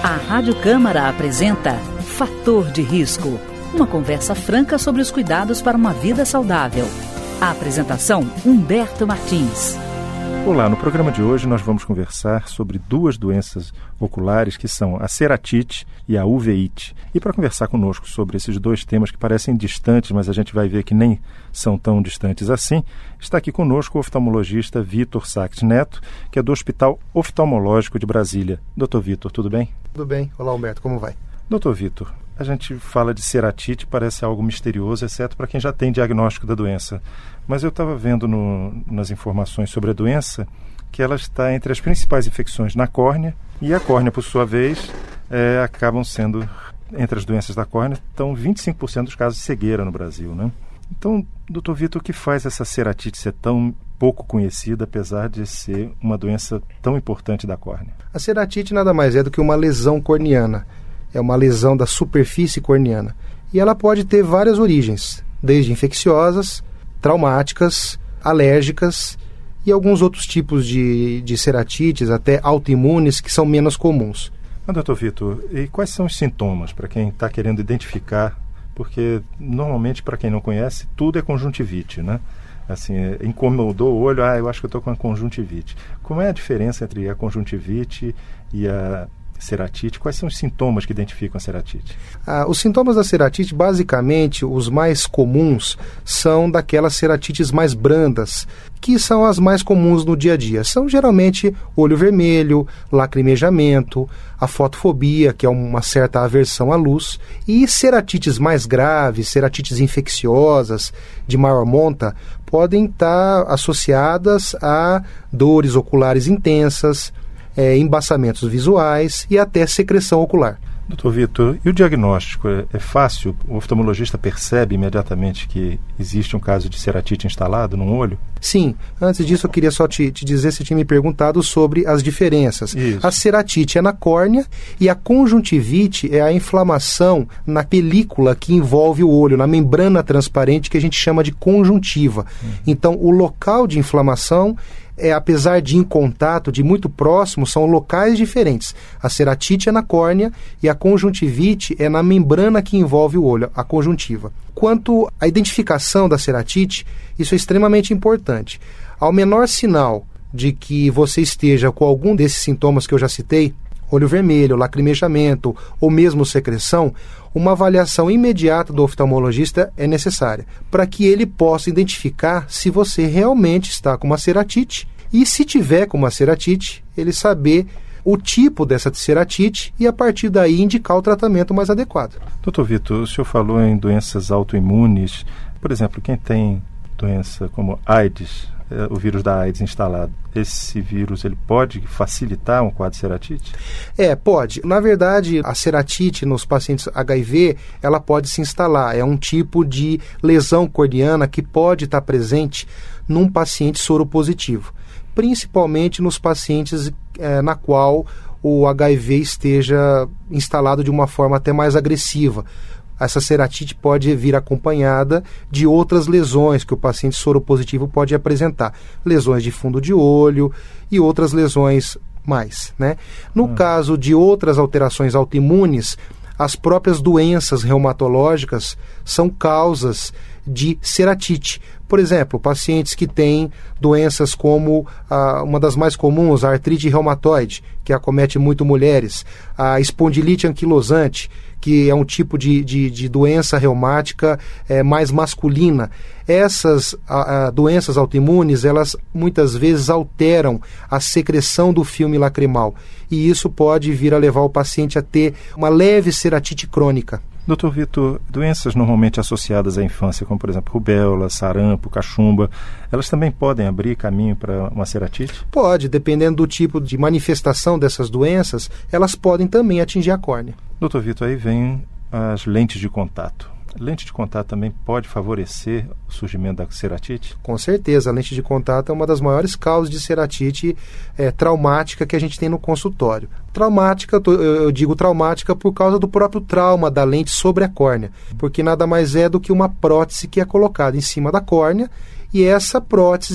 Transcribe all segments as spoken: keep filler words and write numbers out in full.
A Rádio Câmara apresenta Fator de Risco, uma conversa franca sobre os cuidados para uma vida saudável. A apresentação, Humberto Martins. Olá, no programa de hoje nós vamos conversar sobre duas doenças oculares que são a ceratite e a uveíte. E para conversar conosco sobre esses dois temas que parecem distantes, mas a gente vai ver que nem são tão distantes assim, está aqui conosco o oftalmologista Vitor Sacht Neto, que é do Hospital Oftalmológico de Brasília. doutor Vitor, tudo bem? Tudo bem. Olá, Humberto, como vai? doutor Vitor, a gente fala de ceratite, parece algo misterioso, exceto para quem já tem diagnóstico da doença. Mas eu estava vendo no, nas informações sobre a doença que ela está entre as principais infecções na córnea, e a córnea, por sua vez, é, acabam sendo, entre as doenças da córnea, estão vinte e cinco por cento dos casos de cegueira no Brasil, né? Então, doutor Vitor, o que faz essa ceratite ser tão pouco conhecida, apesar de ser uma doença tão importante da córnea? A ceratite nada mais é do que uma lesão corneana. É uma lesão da superfície corneana. E ela pode ter várias origens, desde infecciosas, traumáticas, alérgicas e alguns outros tipos de, de ceratites, até autoimunes, que são menos comuns. Mas, doutor Vitor, e quais são os sintomas para quem está querendo identificar? Porque, normalmente, para quem não conhece, tudo é conjuntivite, né? Assim, incomodou o olho, ah, eu acho que eu estou com a conjuntivite. Como é a diferença entre a conjuntivite e a ceratite? Quais são os sintomas que identificam a ceratite? Ah, os sintomas da ceratite, basicamente, os mais comuns são daquelas ceratites mais brandas, que são as mais comuns no dia a dia. São geralmente olho vermelho, lacrimejamento, a fotofobia, que é uma certa aversão à luz, e ceratites mais graves, ceratites infecciosas, de maior monta, podem estar associadas a dores oculares intensas, É, embaçamentos visuais e até secreção ocular. doutor Vitor, e o diagnóstico é, é fácil? O oftalmologista percebe imediatamente que existe um caso de ceratite instalado num olho? Sim. Antes disso, eu queria só te, te dizer, se tinha me perguntado sobre as diferenças. Isso. A ceratite é na córnea e a conjuntivite é a inflamação na película que envolve o olho, na membrana transparente que a gente chama de conjuntiva. Hum. Então, o local de inflamação é, apesar de em contato, de muito próximo, são locais diferentes. A ceratite é na córnea e a conjuntivite é na membrana que envolve o olho, a conjuntiva. Quanto à identificação da ceratite, isso é extremamente importante. Ao menor sinal de que você esteja com algum desses sintomas que eu já citei, olho vermelho, lacrimejamento ou mesmo secreção, uma avaliação imediata do oftalmologista é necessária, para que ele possa identificar se você realmente está com uma ceratite e, se tiver com uma ceratite, ele saber o tipo dessa ceratite e, a partir daí, indicar o tratamento mais adequado. doutor Vitor, o senhor falou em doenças autoimunes. Por exemplo, quem tem doença como AIDS, o vírus da AIDS instalado, esse vírus ele pode facilitar um quadro de ceratite? É, pode. Na verdade, a ceratite nos pacientes H I V, ela pode se instalar. É um tipo de lesão corneana que pode estar presente num paciente soropositivo, principalmente nos pacientes é, na qual o H I V esteja instalado de uma forma até mais agressiva. Essa ceratite pode vir acompanhada de outras lesões que o paciente soropositivo pode apresentar. Lesões de fundo de olho e outras lesões mais, né? No hum. caso de outras alterações autoimunes, as próprias doenças reumatológicas são causas de ceratite. Por exemplo, pacientes que têm doenças como ah, uma das mais comuns, a artrite reumatoide, que acomete muito mulheres, a espondilite anquilosante, que é um tipo de, de, de doença reumática é, mais masculina. Essas a, a, doenças autoimunes, elas muitas vezes alteram a secreção do filme lacrimal, e isso pode vir a levar o paciente a ter uma leve ceratite crônica. doutor Vitor, doenças normalmente associadas à infância, como por exemplo rubéola, sarampo, cachumba, elas também podem abrir caminho para uma ceratite? Pode, dependendo do tipo de manifestação dessas doenças, elas podem também atingir a córnea. doutor Vitor, aí vem as lentes de contato. Lente de contato também pode favorecer o surgimento da ceratite? Com certeza, a lente de contato é uma das maiores causas de ceratite é, traumática que a gente tem no consultório. Traumática, eu digo traumática por causa do próprio trauma da lente sobre a córnea, porque nada mais é do que uma prótese que é colocada em cima da córnea, e essa prótese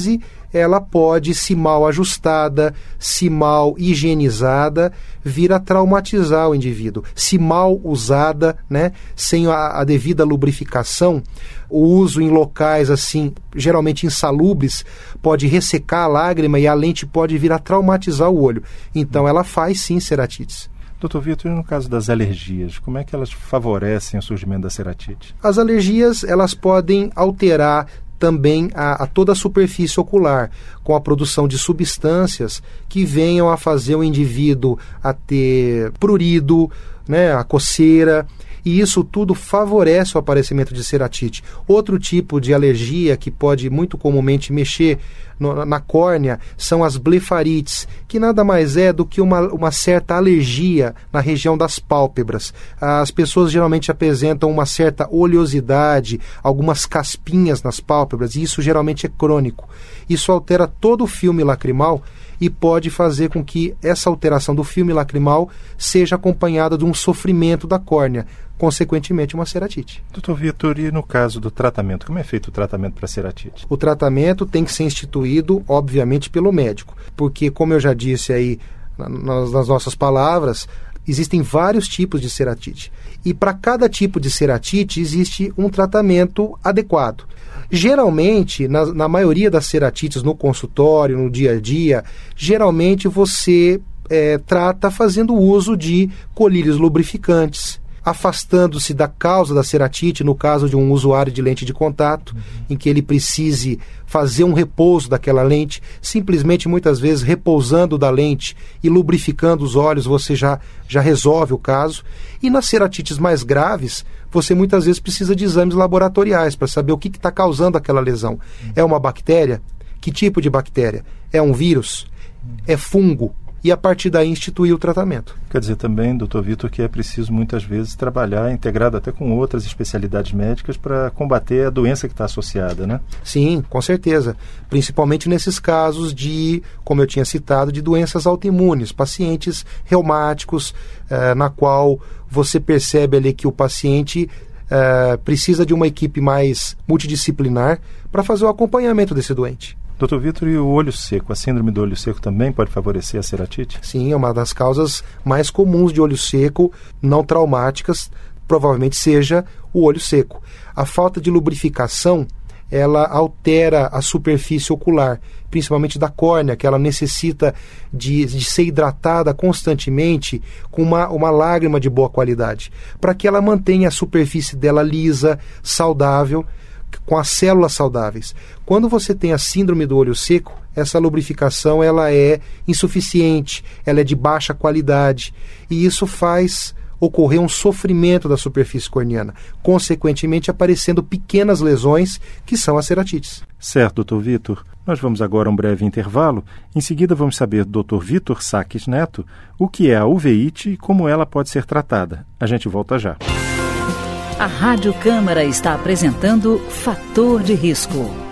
ela pode, se mal ajustada, se mal higienizada, vir a traumatizar o indivíduo. Se mal usada, né, sem a, a devida lubrificação, o uso em locais assim, geralmente insalubres, pode ressecar a lágrima e a lente pode vir a traumatizar o olho. Então ela faz sim ceratites. doutor Vitor, no caso das alergias, como é que elas favorecem o surgimento da ceratite? As alergias, elas podem alterar também a, a toda a superfície ocular, com a produção de substâncias que venham a fazer o indivíduo a ter prurido, né, a coceira, e isso tudo favorece o aparecimento de ceratite. Outro tipo de alergia que pode muito comumente mexer no, na córnea são as blefarites, que nada mais é do que uma, uma certa alergia na região das pálpebras. As pessoas geralmente apresentam uma certa oleosidade, algumas caspinhas nas pálpebras, e isso geralmente é crônico. Isso altera todo o filme lacrimal e pode fazer com que essa alteração do filme lacrimal seja acompanhada de um sofrimento da córnea, consequentemente uma ceratite. doutor Vitor, e no caso do tratamento, como é feito o tratamento para ceratite? O tratamento tem que ser instituído, obviamente, pelo médico, porque, como eu já disse aí nas, nas nossas palavras, existem vários tipos de ceratite. E para cada tipo de ceratite existe um tratamento adequado. Geralmente, na, na maioria das ceratites no consultório, no dia a dia, geralmente você é, trata fazendo uso de colírios lubrificantes, afastando-se da causa da ceratite, no caso de um usuário de lente de contato, uhum. em que ele precise fazer um repouso daquela lente, simplesmente muitas vezes repousando da lente e lubrificando os olhos, você já, já resolve o caso. E nas ceratites mais graves, você muitas vezes precisa de exames laboratoriais para saber o que está causando aquela lesão. Uhum. É uma bactéria? Que tipo de bactéria? É um vírus? Uhum. É fungo? E a partir daí instituir o tratamento. Quer dizer também, doutor Vitor, que é preciso muitas vezes trabalhar integrado até com outras especialidades médicas para combater a doença que está associada, né? Sim, com certeza. Principalmente nesses casos de, como eu tinha citado, de doenças autoimunes, pacientes reumáticos, eh, na qual você percebe ali que o paciente eh, precisa de uma equipe mais multidisciplinar para fazer o acompanhamento desse doente. doutor Vitor, e o olho seco? A síndrome do olho seco também pode favorecer a ceratite? Sim, é uma das causas mais comuns de olho seco, não traumáticas, provavelmente seja o olho seco. A falta de lubrificação, ela altera a superfície ocular, principalmente da córnea, que ela necessita de, de ser hidratada constantemente com uma, uma lágrima de boa qualidade, para que ela mantenha a superfície dela lisa, saudável, com as células saudáveis. Quando você tem a síndrome do olho seco, essa lubrificação ela é insuficiente, ela é de baixa qualidade, e isso faz ocorrer um sofrimento da superfície corneana, consequentemente aparecendo pequenas lesões que são as ceratites. Certo, doutor Vitor. Nós vamos agora a um breve intervalo. Em seguida vamos saber do doutor Vitor Saques Neto o que é a uveíte e como ela pode ser tratada. A gente volta já. A Rádio Câmara está apresentando Fator de Risco.